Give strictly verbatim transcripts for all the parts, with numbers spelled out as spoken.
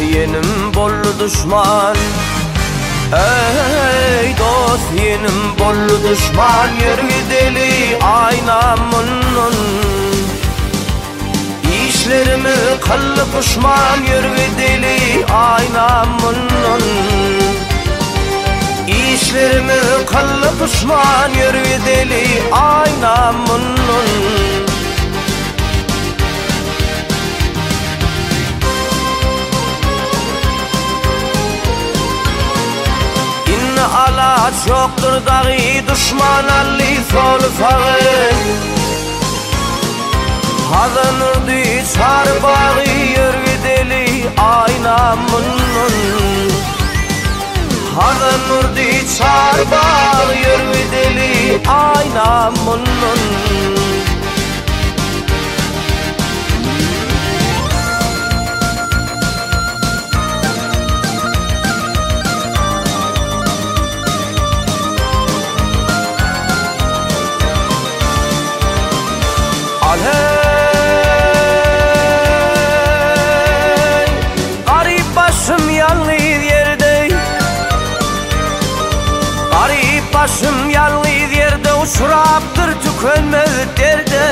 yenim bollu düşman. Ey dost yenim bollu düşman, yürü deli aynamının. İşlerimi kıllı pişman, yürü deli aynamının. İşlerimi kıllı pişman, yürü deli aynamının. Ala çoktur dağı düşman alli sol sağı. Hazanırdı çar bağı, yürü deli aynamının. Hazanırdı çar bağı, yürü deli aynamının. Hey, garip başım yalnız yerde, garip başım yalnız yerde, uçuraptır tükenmez derde.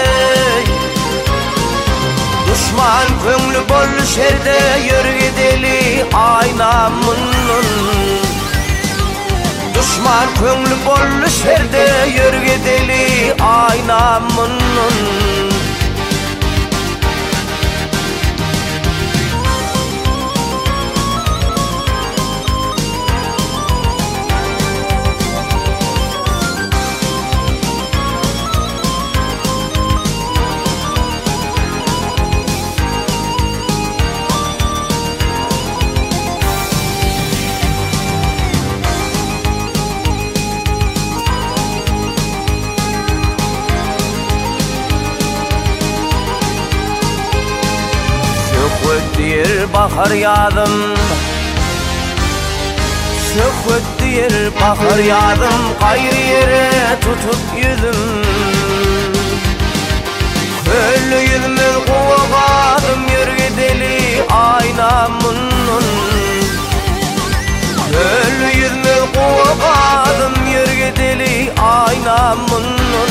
Düşman köngülü bol şerde, yürü deli aynamının. Düşman köngülü bol şerde, yürü deli aynamının. Söküttür bahar yağdım, söküttür bahar yağdım, gayrı yere tutup yüzüm. Köllü yüzümü kovaladım, yürü deli aynamının. Köllü yüzümü kovaladım, yürü deli aynamının.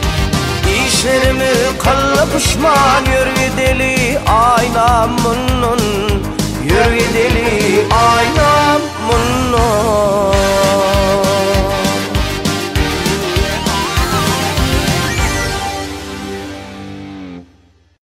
İşlerimi kıllı pişman, yürü deli aynamının.